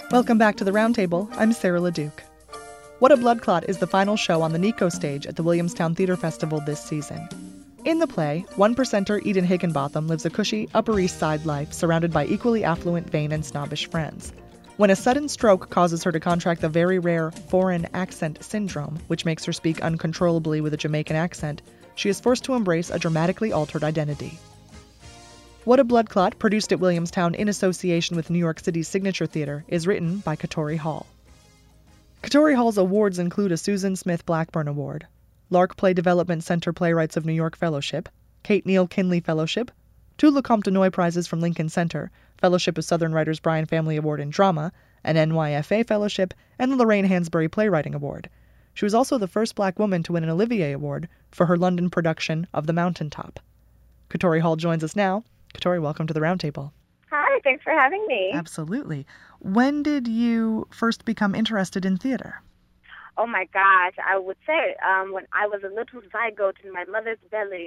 Welcome back to the Roundtable. I'm Sarah LeDuc. What a Blood Clot is the final show on the Nico stage at the Williamstown Theater Festival this season. In the play, one-percenter Eden Higginbotham lives a cushy Upper East Side life surrounded by equally affluent, vain, and snobbish friends. When a sudden stroke causes her to contract the very rare foreign accent syndrome, which makes her speak uncontrollably with a Jamaican accent, she is forced to embrace a dramatically altered identity. What a Blood Clot, produced at Williamstown in association with New York City's Signature Theater, is written by Katori Hall. Katori Hall's awards include a Susan Smith Blackburn Award, Lark Play Development Center Playwrights of New York Fellowship, Kate Neal Kinley Fellowship, 2 Lecomte de Noy Prizes from Lincoln Center, Fellowship of Southern Writers Bryan Family Award in Drama, an NYFA Fellowship, and the Lorraine Hansberry Playwriting Award. She was also the first Black woman to win an Olivier Award for her London production of The Mountaintop. Katori Hall joins us now. Katori, welcome to the Roundtable. Hi, thanks for having me. Absolutely. When did you first become interested in theater? Oh my gosh, I would say when I was a little zygote in my mother's belly.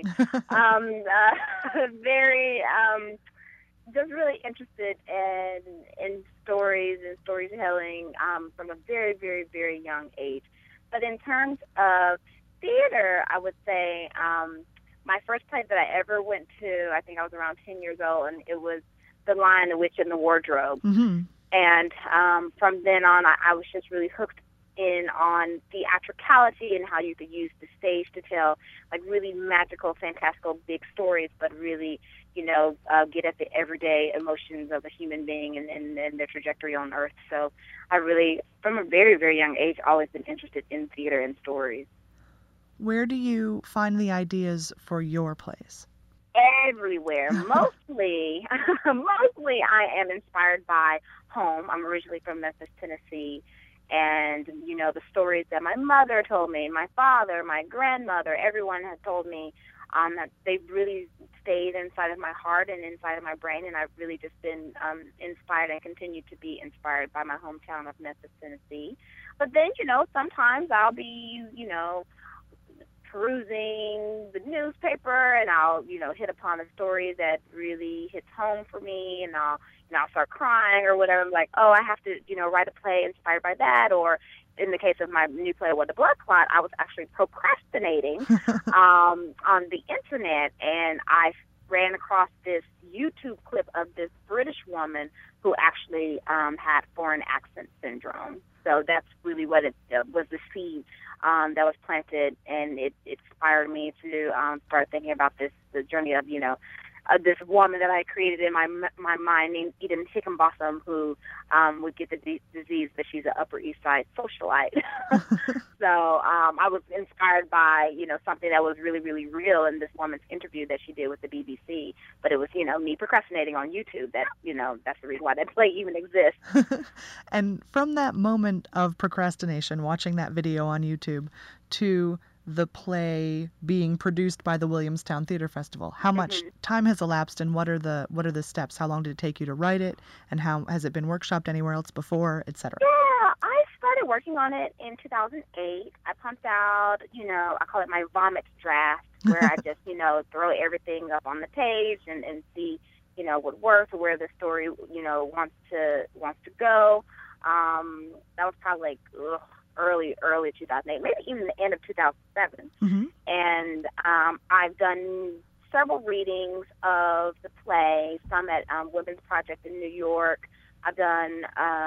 Very, just really interested in stories and storytelling from a very, very, very young age. But in terms of theater, I would say my first play that I ever went to, I think I was around 10 years old, and it was The Lion, the Witch, and the Wardrobe. Mm-hmm. And from then on, I was just really hooked in on theatricality and how you could use the stage to tell like really magical, fantastical, big stories, but really, get at the everyday emotions of a human being and their trajectory on Earth. So I really, from a very, very young age, always been interested in theater and stories. Where do you find the ideas for your plays? Everywhere. Mostly I am inspired by home. I'm originally from Memphis, Tennessee. And, the stories that my mother told me, my father, my grandmother, everyone has told me that they've really stayed inside of my heart and inside of my brain. And I've really just been inspired and continue to be inspired by my hometown of Memphis, Tennessee. But then, sometimes I'll be, perusing the newspaper and I'll, hit upon a story that really hits home for me and I'll start crying or whatever. I'm like, oh, I have to, write a play inspired by that. Or in the case of my new play, What a Blood Clot, I was actually procrastinating on the internet and I ran across this YouTube clip of this British woman who actually had foreign accent syndrome. So that's really what it was, the seed that was planted, and it inspired me to start thinking about the journey of, this woman that I created in my mind named Eden Higginbotham, who would get the disease, but she's an Upper East Side socialite. So I was inspired by, something that was really, really real in this woman's interview that she did with the BBC. But it was, me procrastinating on YouTube. That, that's the reason why that play even exists. And from that moment of procrastination, watching that video on YouTube, to the play being produced by the Williamstown Theater Festival, how much time has elapsed and what are the steps? How long did it take you to write it, and how has it been workshopped anywhere else before, etc.? Yeah, I started working on it in 2008. I pumped out, I call it my vomit draft, where I just, throw everything up on the page and see, what works or where the story, wants to go. That was probably like, early 2008, maybe even the end of 2007. Mm-hmm. And I've done several readings of the play, some at Women's Project in New York. I've done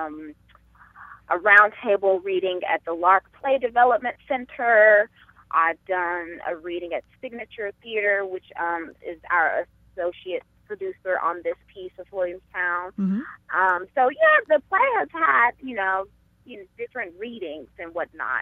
a roundtable reading at the Lark Play Development Center. I've done a reading at Signature Theater, which is our associate producer on this piece of Williamstown. Mm-hmm. So, the play has had, different readings and whatnot.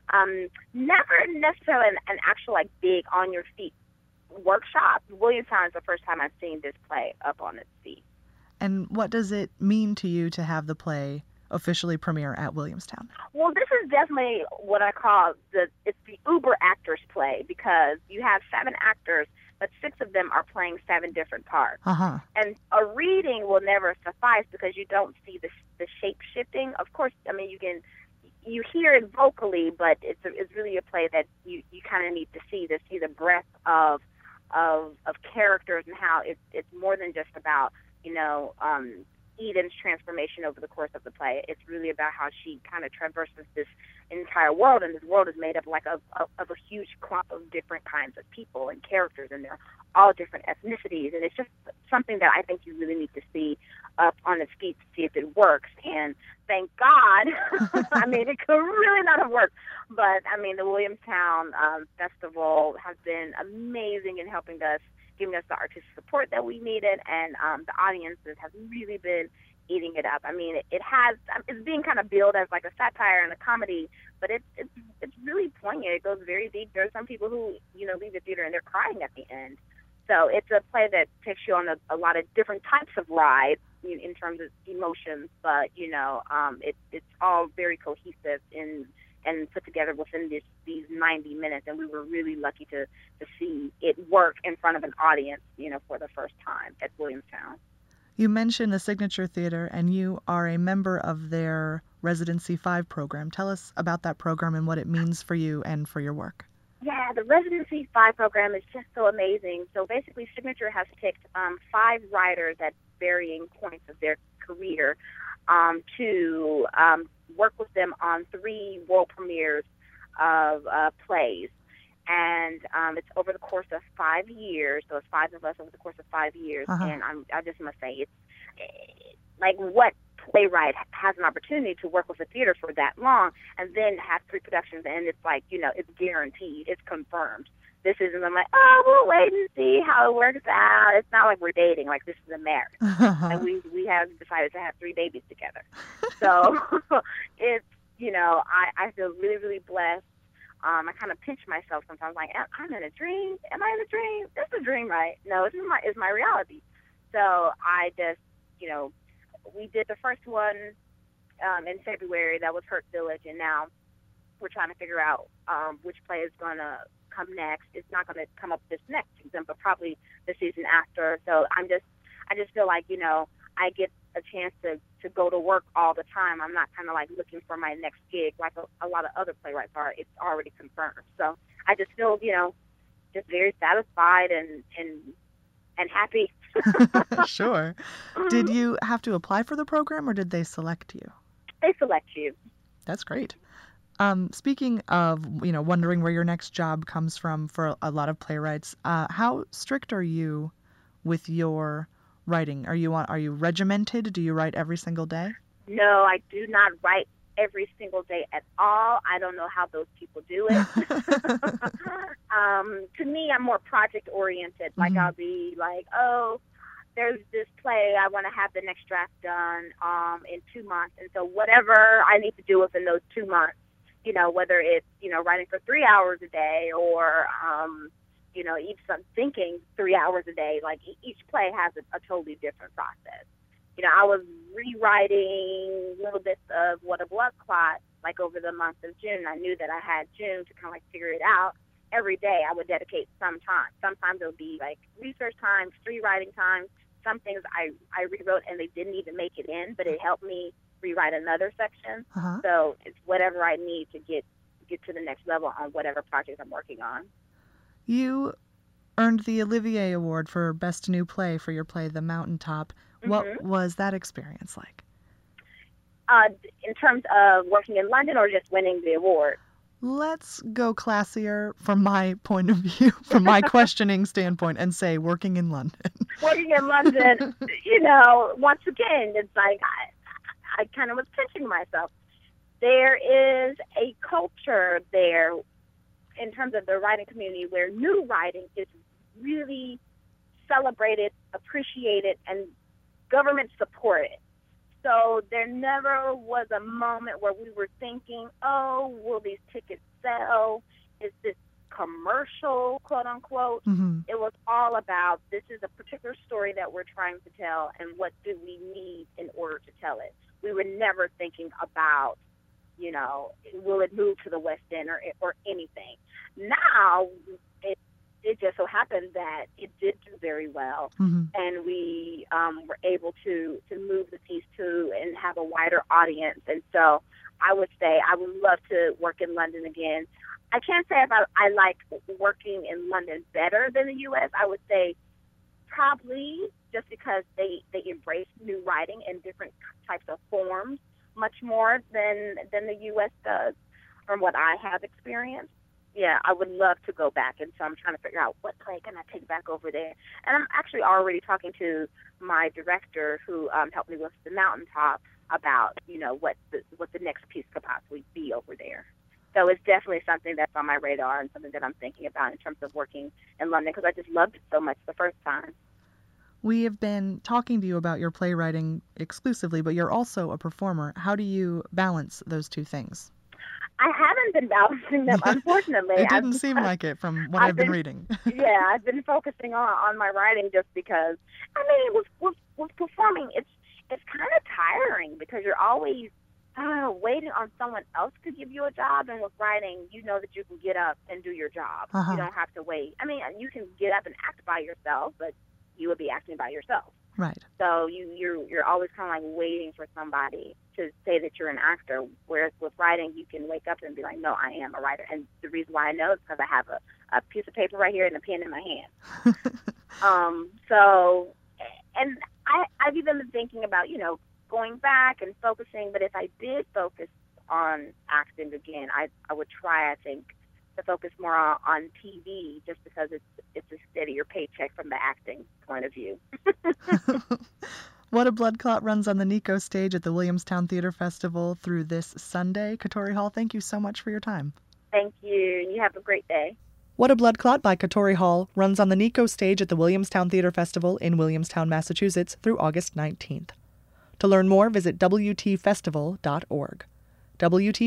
Never necessarily an actual big on your feet workshop. Williamstown is the first time I've seen this play up on its feet. And what does it mean to you to have the play officially premiere at Williamstown? Well, this is definitely what I call it's the Uber actors play, because you have 7 actors, but 6 of them are playing 7 different parts. Uh-huh. And a reading will never suffice because you don't see the shape shifting. Of course, you hear it vocally, but it's really a play that you kind of need to see the breadth of characters and how it's more than just about Eden's transformation over the course of the play. It's really about how she kind of traverses this entire world, and this world is made up like of a huge clump of different kinds of people and characters, and they're all different ethnicities, and it's just something that I think you really need to see up on its feet to see if it works. And thank God, I mean, it could really not have worked, but I mean, the Williamstown Festival has been amazing in helping us, giving us the artistic support that we needed, and the audiences have really been eating it up. I mean, it's being kind of billed as like a satire and a comedy, but it's really poignant. It goes very deep. There are some people who, you know, leave the theater and they're crying at the end. So it's a play that takes you on a lot of different types of rides in terms of emotions, but, you know, it's all very cohesive and put together within these 90 minutes, and we were really lucky to see it work in front of an audience, you know, for the first time at Williamstown. You mentioned the Signature Theater, and you are a member of their Residency 5 program. Tell us about that program and what it means for you and for your work. Yeah, the Residency 5 program is just so amazing. So basically, Signature has picked 5 writers at varying points of their career to work with them on 3 world premieres of plays. And it's over the course of 5 years. So it's 5 of us over the course of 5 years. Uh-huh. And I just must say, it's like, what playwright has an opportunity to work with a theater for that long and then have 3 productions, and it's like, you know, it's guaranteed, it's confirmed. This isn't, I'm like, oh, we'll wait and see how it works out. It's not like we're dating, like this is a marriage. And we have decided to have 3 babies together. So it's, you know, I feel really, really blessed. I kind of pinch myself sometimes, like, I'm in a dream. Am I in a dream? This is a dream, right? No, it's my reality. So I just, you know, we did the first one in February. That was Hurt Village, and now we're trying to figure out which play is going to come next. It's not going to come up this next season, but probably the season after. So I just feel like, you know, I get a chance to go to work all the time. I'm not kind of like looking for my next gig like a lot of other playwrights are. It's already confirmed. So I just feel, you know, just very satisfied and happy. Sure. Did you have to apply for the program, or did they select you? They select you. That's great. Speaking of, you know, wondering where your next job comes from for a lot of playwrights, how strict are you with your writing? Are you regimented? Do you write every single day? No, I do not write every single day at all. I don't know how those people do it. To me, I'm more project oriented. Like, I'll be like, oh, there's this play, I want to have the next draft done in 2 months. And so whatever I need to do within those 2 months, you know, whether it's, you know, writing for 3 hours a day or, you know, even thinking 3 hours a day, like each play has a totally different process. You know, I was rewriting little bits of What a Blood Clot, like over the month of June. I knew that I had June to kind of like figure it out. Every day I would dedicate some time. Sometimes it would be like research time, free writing time. Some things I rewrote and they didn't even make it in, but it helped me rewrite another section. Uh-huh. So it's whatever I need to get to the next level on whatever project I'm working on. You earned the Olivier Award for Best New Play for your play, The Mountaintop. What was that experience like? In terms of working in London or just winning the award? Let's go classier from my point of view, from my questioning standpoint, and say working in London. Working in London, you know, once again, it's like I kind of was pinching myself. There is a culture there in terms of the writing community where new writing is really celebrated, appreciated, and government supported. So there never was a moment where we were thinking, oh, will these tickets sell? Is this commercial, quote unquote? Mm-hmm. It was all about, this is a particular story that we're trying to tell, and what do we need in order to tell it? We were never thinking about, you know, will it move to the West End or anything. Now, it just so happened that it did do very well, and we were able to move the piece to and have a wider audience. And so I would say I would love to work in London again. I can't say if I like working in London better than the U.S. I would say Probably just because they embrace new writing in different types of forms much more than the U.S. does, from what I have experienced. Yeah, I would love to go back, and so I'm trying to figure out what play can I take back over there. And I'm actually already talking to my director, who helped me with The Mountaintop, about what the next piece could possibly be over there. So it's definitely something that's on my radar and something that I'm thinking about in terms of working in London, because I just loved it so much the first time. We have been talking to you about your playwriting exclusively, but you're also a performer. How do you balance those two things? I haven't been balancing them, unfortunately. It didn't seem like it from what I've been reading. Yeah, I've been focusing on my writing just because, I mean, with performing, it's kind of tiring because you're always, I don't know, waiting on someone else to give you a job. And with writing, you know that you can get up and do your job. Uh-huh. You don't have to wait. I mean, you can get up and act by yourself, but you would be acting by yourself. Right. So you're always kind of like waiting for somebody to say that you're an actor. Whereas with writing, you can wake up and be like, no, I am a writer. And the reason why I know is because I have a piece of paper right here and a pen in my hand. And I've even been thinking about, going back and focusing. But if I did focus on acting again, I would try, I think, to focus more on TV, just because it's a steadier paycheck from the acting point of view. What a Blood Clot runs on the Nico stage at the Williamstown Theater Festival through this Sunday. Katori Hall, thank you so much for your time. Thank you. You have a great day. What a Blood Clot by Katori Hall runs on the Nico stage at the Williamstown Theater Festival in Williamstown, Massachusetts through August 19th. To learn more, visit WTFestival.org.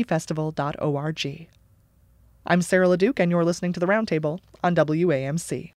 WTFestival.org. I'm Sarah LeDuc, and you're listening to The Roundtable on WAMC.